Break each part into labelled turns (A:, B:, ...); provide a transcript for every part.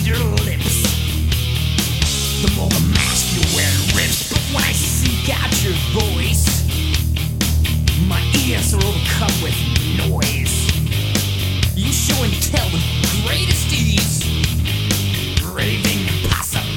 A: your lips, the more the mask you wear rips. But when I seek out your voice, my ears are overcome with noise. You show and tell with greatest ease, raving impossibilities.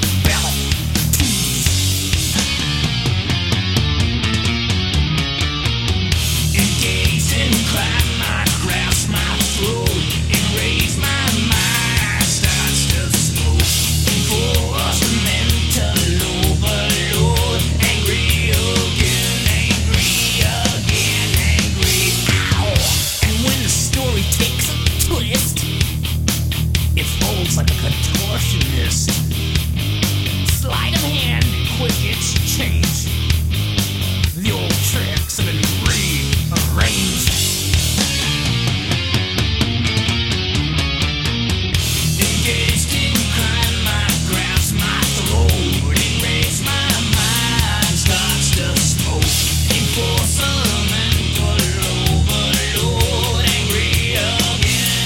A: Engaged in crime, I grasp my throat, erase my mind, starts to smoke. Enforced mental overload, angry again, angry again, angry. Ow! And when the story takes a twist, it folds like a contortionist. Sleight of hand, quick exchange. The old tricks have been rearranged. Engaged in crime, I grasp my throat, erase my mind, starts to smoke. Enforce a mental overload, angry again,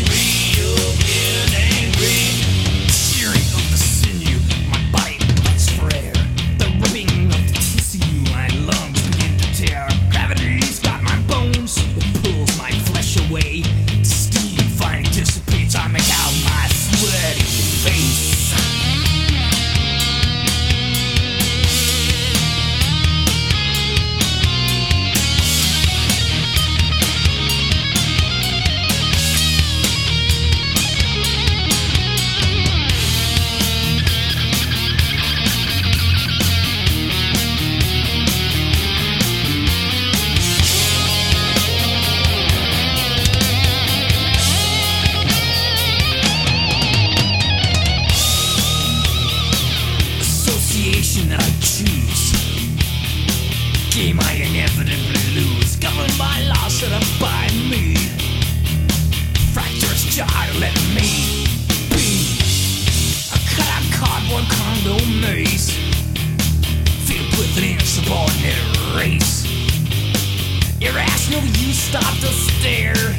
A: angry. Shearing of the sinew, my body fights for air. The ripping of the tissue, my lungs begin to tear. Gravity's got my bones, it pulls my flesh away. Steam finally dissipates, I make out my sweaty face. Association I choose, game I inevitably lose, governed by laws set up by me. Fractures jar, let me be. A cut-out cardboard condo maze, filled with an insubordinate race. Irrational, you stop to stare.